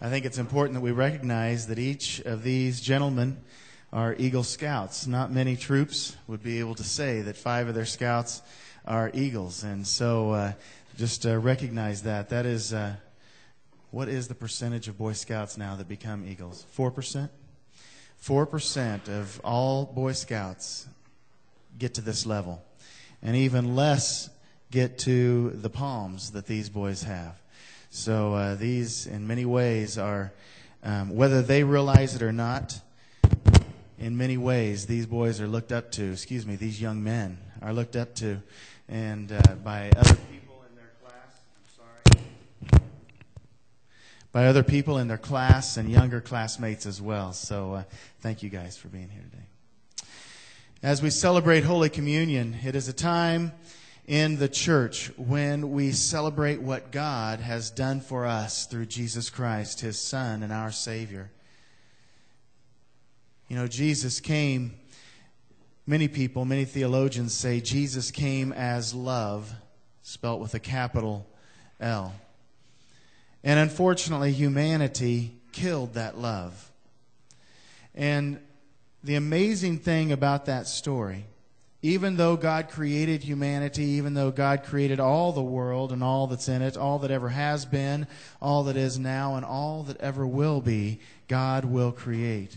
I think it's important that we recognize that each of these gentlemen are Eagle Scouts. Not many troops would be able to say that 5 of their scouts are Eagles. And so just recognize that. That is, what is the percentage of Boy Scouts now that become Eagles? 4%? 4% of all Boy Scouts get to this level. And even less get to the palms that these boys have. So these, in many ways, are, whether they realize it or not, in many ways, these boys are looked up to, these young men are looked up to, and by other people in their class, by other people in their class and younger classmates as well. So thank you guys for being here today. As we celebrate Holy Communion, it is a time in the church when we celebrate what God has done for us through Jesus Christ, His Son and our Savior. You know, Jesus came, many people, many theologians say Jesus came as love, spelt with a capital L. And unfortunately, humanity killed that love. And the amazing thing about that story, even though God created humanity, even though God created all the world and all that's in it, all that ever has been, all that is now, and all that ever will be, God will create.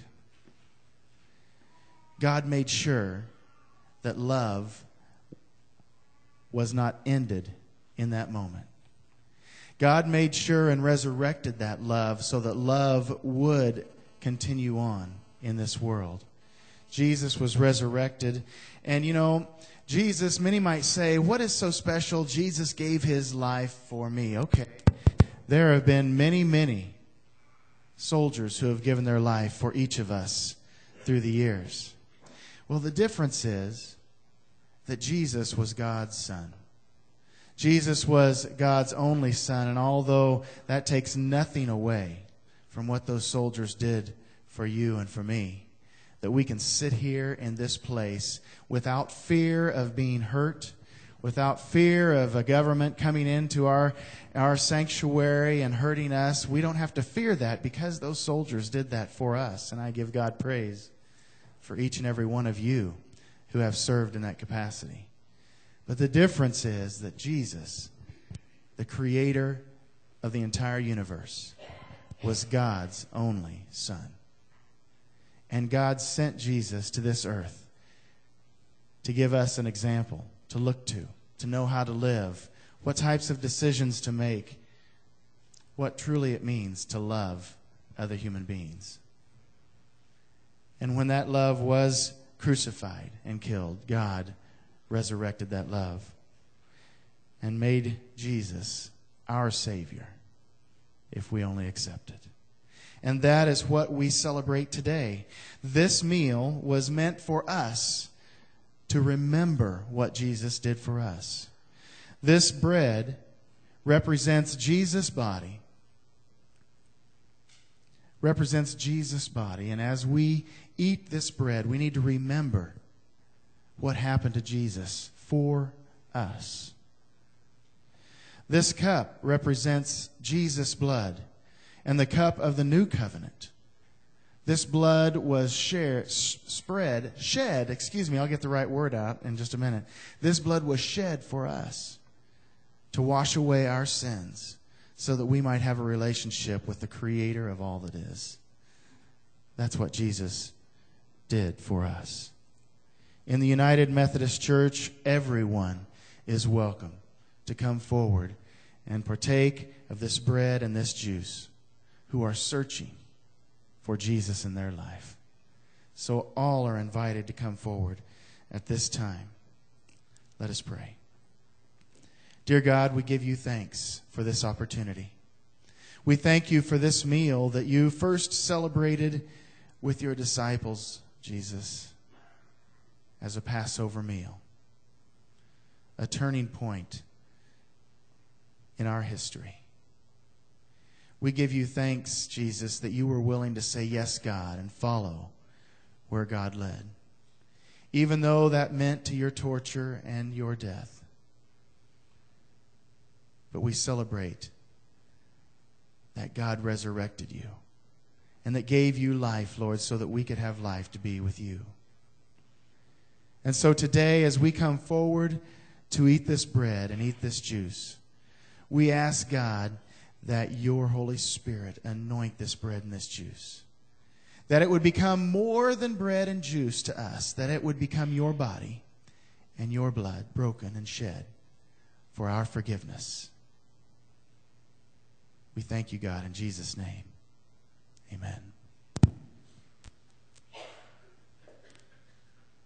God made sure that love was not ended in that moment. God made sure and resurrected that love so that love would continue on in this world. Jesus was resurrected. And, you know, Jesus, many might say, what is so special? Jesus gave His life for me. Okay. There have been many, many soldiers who have given their life for each of us through the years. Well, the difference is that Jesus was God's Son. Jesus was God's only Son. And although that takes nothing away from what those soldiers did for you and for me, that we can sit here in this place without fear of being hurt, without fear of a government coming into our sanctuary and hurting us. We don't have to fear that because those soldiers did that for us. And I give God praise for each and every one of you who have served in that capacity. But the difference is that Jesus, the creator of the entire universe, was God's only Son. And God sent Jesus to this earth to give us an example to look to know how to live, what types of decisions to make, what truly it means to love other human beings. And when that love was crucified and killed, God resurrected that love and made Jesus our Savior if we only accept it. And that is what we celebrate today. This meal was meant for us to remember what Jesus did for us. This bread represents Jesus' body. Represents Jesus' body. And as we eat this bread, we need to remember what happened to Jesus for us. This cup represents Jesus' blood and the cup of the new covenant. This blood was shed, I'll get the right word out in just a minute. This blood was shed for us to wash away our sins so that we might have a relationship with the Creator of all that is. That's what Jesus did for us. In the United Methodist Church, everyone is welcome to come forward and partake of this bread and this juice who are searching for Jesus in their life. So all are invited to come forward at this time. Let us pray. Dear God, we give you thanks for this opportunity. We thank you for this meal that you first celebrated with your disciples, Jesus, as a Passover meal, a turning point in our history. We give you thanks, Jesus, that you were willing to say, yes, God, and follow where God led, even though that meant to your torture and your death. But we celebrate that God resurrected you and that gave you life, Lord, so that we could have life to be with you. And so today, as we come forward to eat this bread and eat this juice, we ask God that your Holy Spirit anoint this bread and this juice, that it would become more than bread and juice to us, that it would become your body and your blood broken and shed for our forgiveness. We thank you, God, in Jesus' name. Amen.